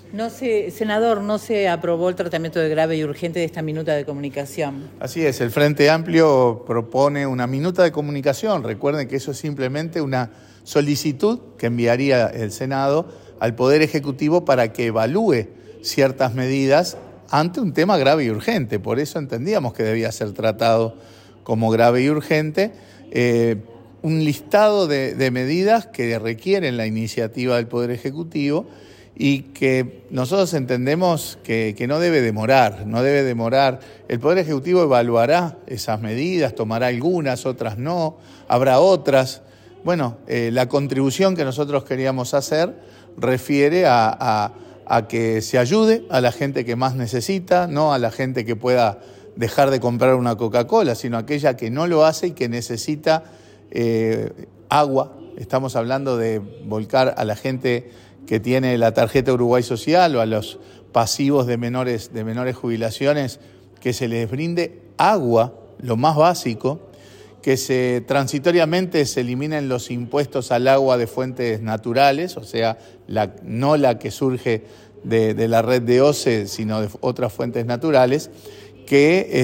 Senador, no se aprobó el tratamiento de grave y urgente de esta minuta de comunicación. Así es, el Frente Amplio propone una minuta de comunicación. Recuerden que eso es simplemente una solicitud que enviaría el Senado al Poder Ejecutivo para que evalúe ciertas medidas ante un tema grave y urgente. Por eso entendíamos que debía ser tratado como grave y urgente. Un listado de medidas que requieren la iniciativa del Poder Ejecutivo y que nosotros entendemos que no debe demorar. El Poder Ejecutivo evaluará esas medidas, tomará algunas, otras no, habrá otras. Bueno, la contribución que nosotros queríamos hacer refiere a que se ayude a la gente que más necesita, no a la gente que pueda dejar de comprar una Coca-Cola, sino a aquella que no lo hace y que necesita agua. Estamos hablando de volcar a la gente que tiene la tarjeta Uruguay Social o a los pasivos de menores jubilaciones, que se les brinde agua, lo más básico, que transitoriamente se eliminen los impuestos al agua de fuentes naturales, o sea, no la que surge de la red de OCE, sino de otras fuentes naturales, que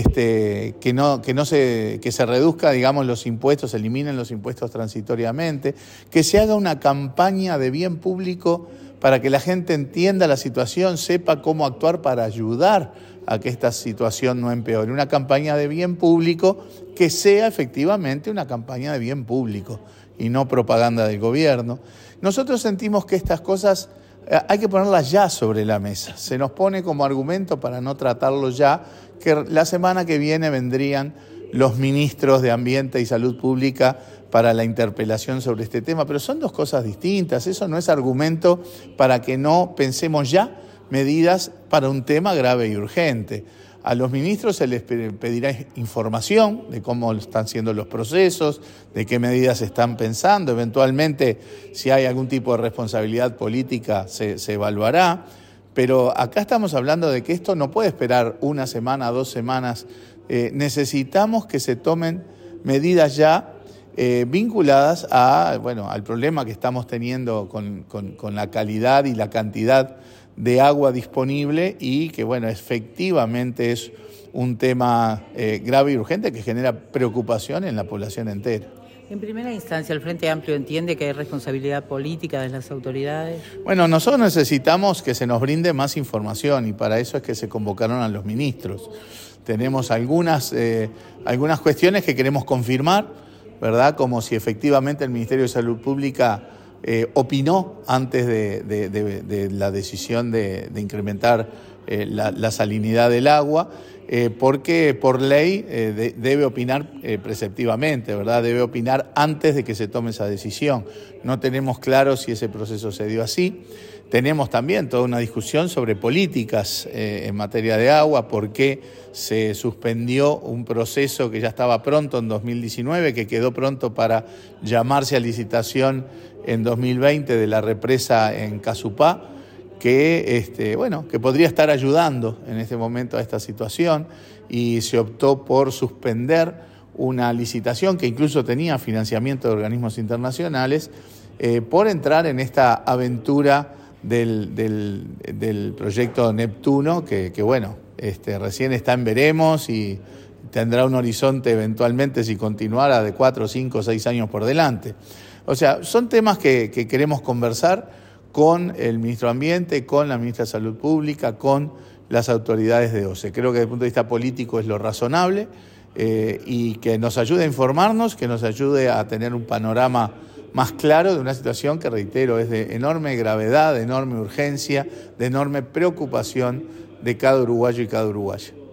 se reduzca, digamos, los impuestos, se eliminen los impuestos transitoriamente, que se haga una campaña de bien público para que la gente entienda la situación, sepa cómo actuar para ayudar a que esta situación no empeore. Una campaña de bien público que sea efectivamente una campaña de bien público y no propaganda del gobierno. Nosotros sentimos que estas cosas hay que ponerlas ya sobre la mesa. Se nos pone como argumento para no tratarlo ya, que la semana que viene vendrían los ministros de Ambiente y Salud Pública para la interpelación sobre este tema, pero son dos cosas distintas. Eso no es argumento para que no pensemos ya medidas para un tema grave y urgente. A los ministros se les pedirá información de cómo están siendo los procesos, de qué medidas están pensando, eventualmente si hay algún tipo de responsabilidad política se evaluará, pero acá estamos hablando de que esto no puede esperar una semana, 2 semanas. Necesitamos que se tomen medidas ya vinculadas al problema que estamos teniendo con la calidad y la cantidad de agua disponible y que, efectivamente es un tema grave y urgente que genera preocupación en la población entera. En primera instancia, ¿el Frente Amplio entiende que hay responsabilidad política de las autoridades? Bueno, nosotros necesitamos que se nos brinde más información y para eso es que se convocaron a los ministros. Tenemos algunas cuestiones que queremos confirmar, ¿verdad? Como si efectivamente el Ministerio de Salud Pública opinó antes de la decisión de incrementar la salinidad del agua, porque por ley debe opinar preceptivamente, ¿verdad? Debe opinar antes de que se tome esa decisión. No tenemos claro si ese proceso se dio así. Tenemos también toda una discusión sobre políticas en materia de agua, por qué se suspendió un proceso que ya estaba pronto en 2019, que quedó pronto para llamarse a licitación en 2020 de la represa en Casupá, que podría estar ayudando en este momento a esta situación, y se optó por suspender una licitación que incluso tenía financiamiento de organismos internacionales por entrar en esta aventura del proyecto Neptuno, que recién está en veremos y tendrá un horizonte eventualmente, si continuara, de 4, 5, 6 años por delante. O sea, son temas que queremos conversar con el ministro de Ambiente, con la ministra de Salud Pública, con las autoridades de OCE. Creo que desde el punto de vista político es lo razonable y que nos ayude a informarnos, que nos ayude a tener un panorama más claro de una situación que, reitero, es de enorme gravedad, de enorme urgencia, de enorme preocupación de cada uruguayo y cada uruguaya.